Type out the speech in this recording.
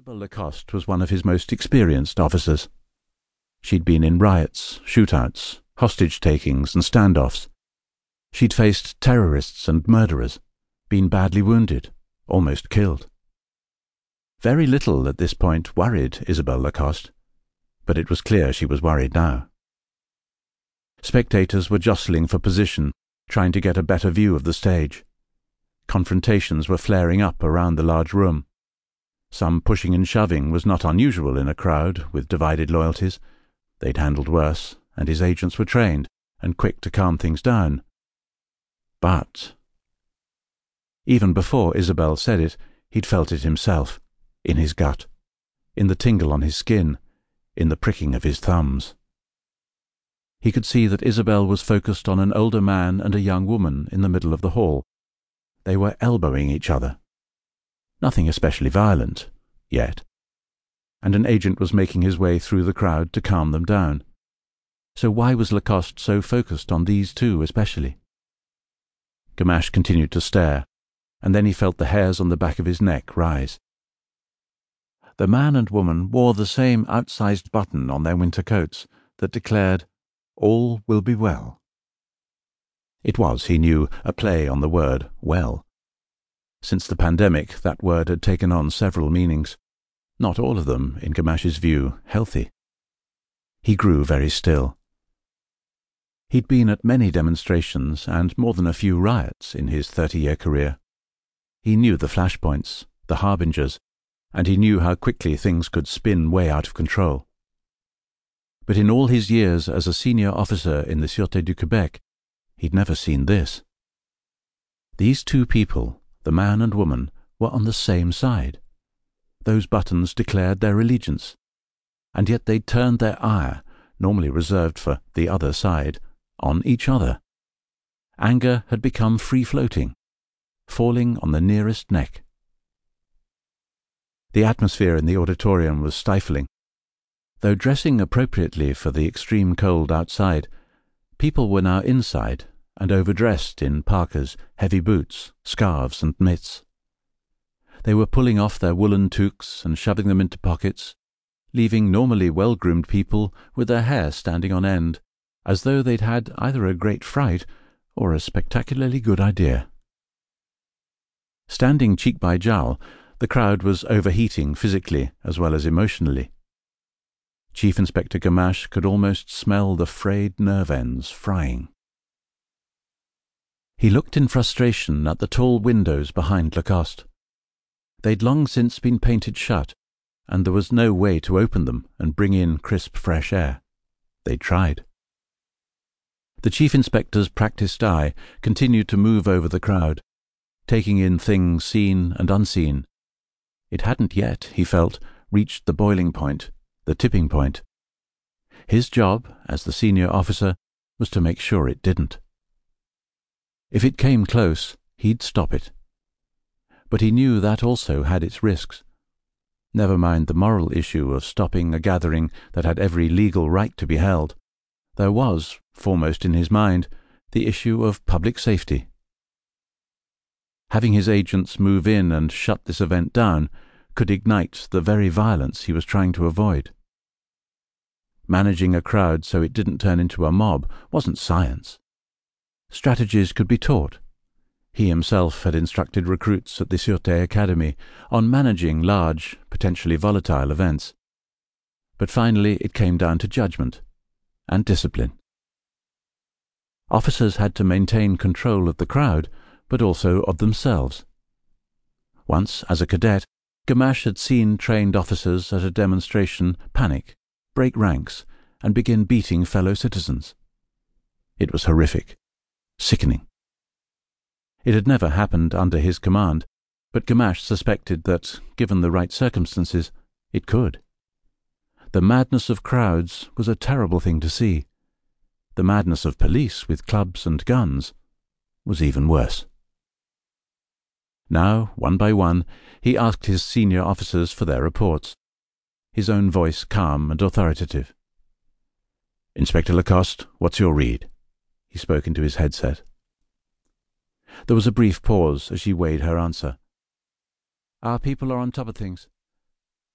Isabelle Lacoste was one of his most experienced officers. She'd been in riots, shootouts, hostage-takings and standoffs. She'd faced terrorists and murderers, been badly wounded, almost killed. Very little at this point worried Isabelle Lacoste, but it was clear she was worried now. Spectators were jostling for position, trying to get a better view of the stage. Confrontations were flaring up around the large room. Some pushing and shoving was not unusual in a crowd with divided loyalties. They'd handled worse, and his agents were trained and quick to calm things down. But even before Isabelle said it, he'd felt it himself, in his gut, in the tingle on his skin, in the pricking of his thumbs. He could see that Isabelle was focused on an older man and a young woman in the middle of the hall. They were elbowing each other. Nothing especially violent, yet. And an agent was making his way through the crowd to calm them down. So why was Lacoste so focused on these two especially? Gamache continued to stare, and then he felt the hairs on the back of his neck rise. The man and woman wore the same outsized button on their winter coats that declared, "All will be well." It was, he knew, a play on the word well. Since the pandemic, that word had taken on several meanings, not all of them, in Gamache's view, healthy. He grew very still. He'd been at many demonstrations and more than a few riots in his 30-year career. He knew the flashpoints, the harbingers, and he knew how quickly things could spin way out of control. But in all his years as a senior officer in the Sûreté du Québec, he'd never seen this. These two people, the man and woman, were on the same side. Those buttons declared their allegiance, and yet they'd turned their ire, normally reserved for the other side, on each other. Anger had become free-floating, falling on the nearest neck. The atmosphere in the auditorium was stifling. Though dressing appropriately for the extreme cold outside, people were now inside and overdressed in parkas, heavy boots, scarves and mitts. They were pulling off their woolen toques and shoving them into pockets, leaving normally well-groomed people with their hair standing on end, as though they'd had either a great fright or a spectacularly good idea. Standing cheek by jowl, the crowd was overheating physically as well as emotionally. Chief Inspector Gamache could almost smell the frayed nerve ends frying. He looked in frustration at the tall windows behind Lacoste. They'd long since been painted shut, and there was no way to open them and bring in crisp, fresh air. They'd tried. The Chief Inspector's practised eye continued to move over the crowd, taking in things seen and unseen. It hadn't yet, he felt, reached the boiling point, the tipping point. His job, as the senior officer, was to make sure it didn't. If it came close, he'd stop it. But he knew that also had its risks. Never mind the moral issue of stopping a gathering that had every legal right to be held. There was, foremost in his mind, the issue of public safety. Having his agents move in and shut this event down could ignite the very violence he was trying to avoid. Managing a crowd so it didn't turn into a mob wasn't science. Strategies could be taught. He himself had instructed recruits at the Sûreté Academy on managing large, potentially volatile events. But finally it came down to judgment and discipline. Officers had to maintain control of the crowd, but also of themselves. Once, as a cadet, Gamache had seen trained officers at a demonstration panic, break ranks, and begin beating fellow citizens. It was horrific, sickening. It had never happened under his command, but Gamache suspected that, given the right circumstances, it could. The madness of crowds was a terrible thing to see. The madness of police with clubs and guns was even worse. Now, one by one, he asked his senior officers for their reports, his own voice calm and authoritative. "Inspector Lacoste, what's your read?" He spoke into his headset. There was a brief pause as she weighed her answer. "Our people are on top of things.